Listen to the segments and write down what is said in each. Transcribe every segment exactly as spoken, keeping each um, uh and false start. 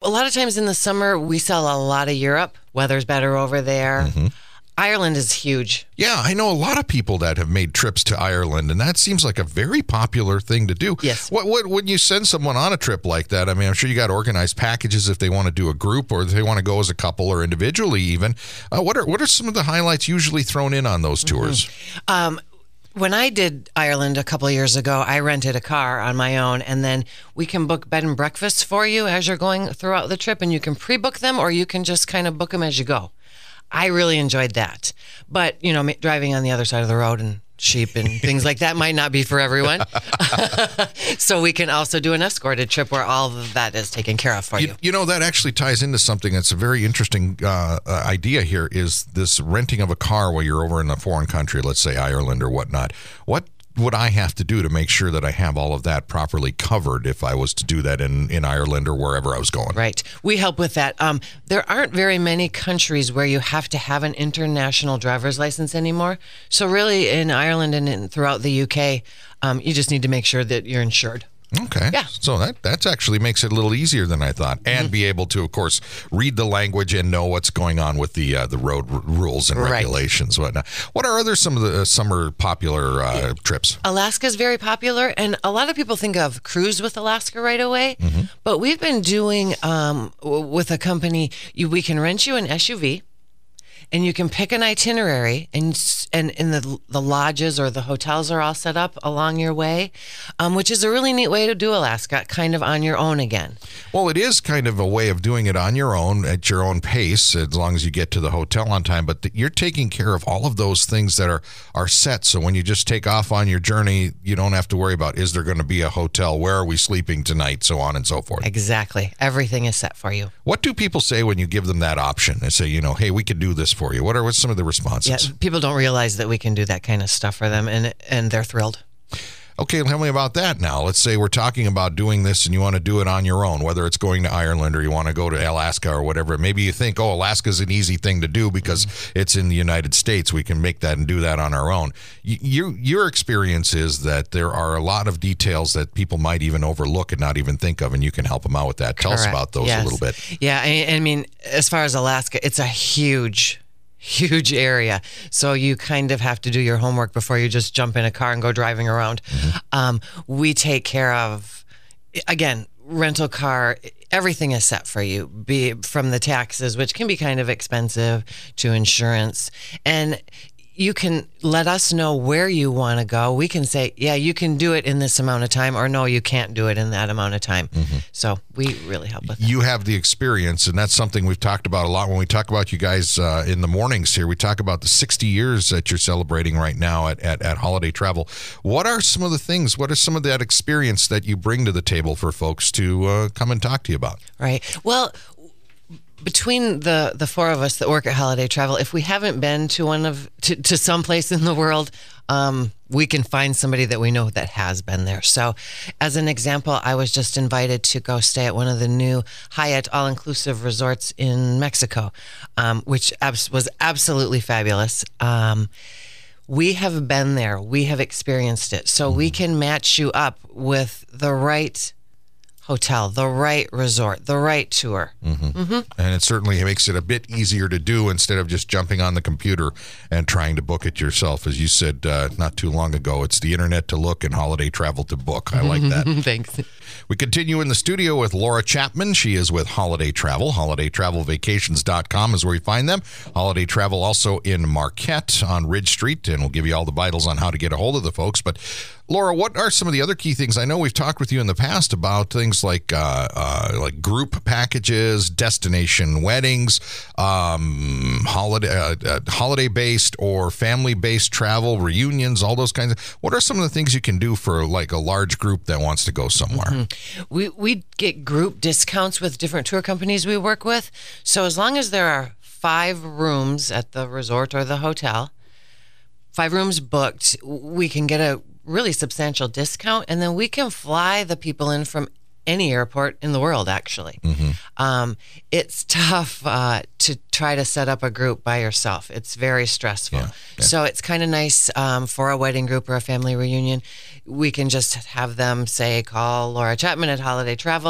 a lot of times in the summer, we sell a lot of Europe. Weather's better over there. Mm-hmm. Ireland is huge. Yeah, I know a lot of people that have made trips to Ireland, and that seems like a very popular thing to do. Yes. What, what, when you send someone on a trip like that, I mean, I'm sure you got organized packages if they want to do a group or if they want to go as a couple or individually even. Uh, what are what are some of the highlights usually thrown in on those tours? Mm-hmm. Um, when I did Ireland a couple of years ago, I rented a car on my own, and then we can book bed and breakfasts for you as you're going throughout the trip, and you can pre-book them or you can just kind of book them as you go. I really enjoyed that. But, you know, driving on the other side of the road and sheep and things like that might not be for everyone. So we can also do an escorted trip where all of that is taken care of for you. You, you know, that actually ties into something that's a very interesting uh, uh, idea here is this renting of a car while you're over in a foreign country, let's say Ireland or whatnot. What would I have to do to make sure that I have all of that properly covered if I was to do that in, in Ireland or wherever I was going? Right. We help with that. Um, there aren't very many countries where you have to have an international driver's license anymore. So really in Ireland and in, throughout the U K, um, you just need to make sure that you're insured. Okay. Yeah. So that that's actually makes it a little easier than I thought, and mm-hmm. be able to, of course, read the language and know what's going on with the uh, the road r- rules and right. regulations. Whatnot. What are other some of the uh, summer popular uh, yeah. trips? Alaska is very popular, and a lot of people think of Cruise with Alaska right away. Mm-hmm. But we've been doing um, w- with a company. You, we can rent you an S U V. And you can pick an itinerary, and and in the the lodges or the hotels are all set up along your way, um, which is a really neat way to do Alaska, kind of on your own again. Well, it is kind of a way of doing it on your own, at your own pace, as long as you get to the hotel on time. But th- you're taking care of all of those things that are, are set. So when you just take off on your journey, you don't have to worry about, is there going to be a hotel? Where are we sleeping tonight? So on and so forth. Exactly. Everything is set for you. What do people say when you give them that option? They say, you know, hey, we could do this for you. What are what's some of the responses? Yeah, people don't realize that we can do that kind of stuff for them, and and they're thrilled. Okay, tell me about that now. Let's say we're talking about doing this and you want to do it on your own, whether it's going to Ireland or you want to go to Alaska or whatever. Maybe you think, oh, Alaska's an easy thing to do because it's in the United States. We can make that and do that on our own. You, your experience is that there are a lot of details that people might even overlook and not even think of, and you can help them out with that. Tell Correct. us about those yes. a little bit. Yeah, I, I mean, as far as Alaska, it's a huge huge area. So you kind of have to do your homework before you just jump in a car and go driving around. Mm-hmm. Um, we take care of, again, rental car, everything is set for you, be from the taxes, which can be kind of expensive, to insurance. And you can let us know where you want to go. We can say, yeah, you can do it in this amount of time, or no, you can't do it in that amount of time. Mm-hmm. So we really help with that. You have the experience, and that's something we've talked about a lot when we talk about you guys uh, in the mornings here. We talk about the sixty years that you're celebrating right now at, at, at Holiday Travel. What are some of the things, what are some of that experience that you bring to the table for folks to uh, come and talk to you about? Right. Well, between the, the four of us that work at Holiday Travel, if we haven't been to one of to, to some place in the world, um, we can find somebody that we know that has been there. So, as an example, I was just invited to go stay at one of the new Hyatt all-inclusive resorts in Mexico, um, which abs- was absolutely fabulous. Um, we have been there. We have experienced it. So we can match you up with the right hotel, the right resort, the right tour. Mm-hmm. Mm-hmm. And it certainly makes it a bit easier to do instead of just jumping on the computer and trying to book it yourself. As you said uh, not too long ago, it's the internet to look and Holiday Travel to book. I like that. Thanks. We continue in the studio with Laura Chapman. She is with Holiday Travel. holiday travel vacations dot com is where you find them. Holiday Travel also in Marquette on Ridge Street, and we'll give you all the vitals on how to get a hold of the folks. But Laura, what are some of the other key things? I know we've talked with you in the past about things like uh, uh, like group packages, destination weddings, um, holiday uh, uh, holiday-based or family-based travel, reunions, all those kinds of. What are some of the things you can do for like a large group that wants to go somewhere? Mm-hmm. We we get group discounts with different tour companies we work with. So as long as there are five rooms at the resort or the hotel, five rooms booked, we can get a really substantial discount, and then we can fly the people in from any airport in the world, actually. Mm-hmm. Um, it's tough uh, to try to set up a group by yourself. It's very stressful. Yeah, yeah. So it's kind of nice um, for a wedding group or a family reunion. We can just have them say, call Laura Chapman at Holiday Travel.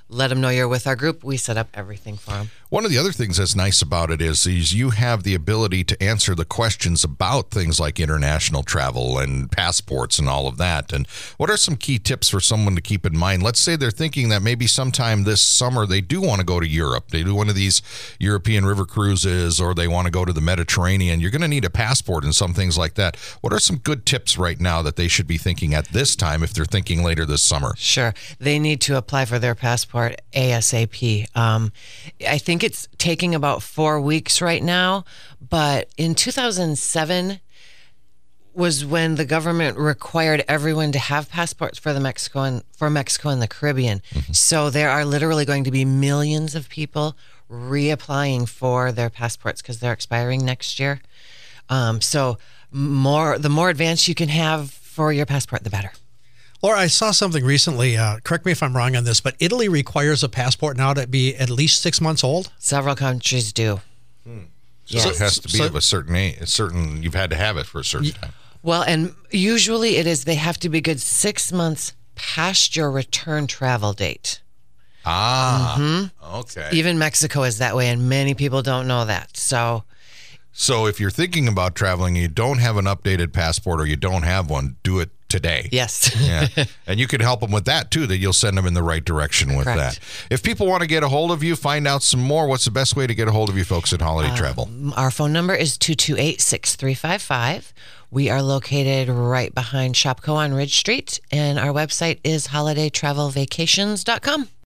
let them know you're with our group. We set up everything for them. One of the other things that's nice about it is, is you have the ability to answer the questions about things like international travel and passports and all of that. And what are some key tips for someone to keep in mind? Let's say they're thinking that maybe sometime this summer they do want to go to Europe. They do one of these European river cruises, or they want to go to the Mediterranean. You're going to need a passport and some things like that. What are some good tips right now that they should be thinking at this time if they're thinking later this summer? Sure. They need to apply for their passport ASAP. Um, I think it's taking about four weeks right now, but in two thousand seven was when the government required everyone to have passports for the Mexico and for Mexico and the Caribbean. Mm-hmm. So there are literally going to be millions of people reapplying for their passports because they're expiring next year. Um, so more, the more advanced you can have for your passport, the better. Laura, I saw something recently, uh, correct me if I'm wrong on this, but Italy requires a passport now to be at least six months old? Several countries do. Hmm. So Yes. it has to be So- of a certain age, a certain, you've had to have it for a certain time. Well, and usually it is, they have to be good six months past your return travel date. Ah, Mm-hmm. okay. Even Mexico is that way, and many people don't know that. So, So if you're thinking about traveling and you don't have an updated passport or you don't have one, do it today. yes. Yeah. And you could help them with that too, that you'll send them in the right direction with Correct. that. If people want to get a hold of you, find out some more, what's the best way to get a hold of you folks at Holiday Travel? Our phone number is two two eight, six three five five. We are located right behind Shopco on Ridge Street, and our website is holiday travel vacations dot com.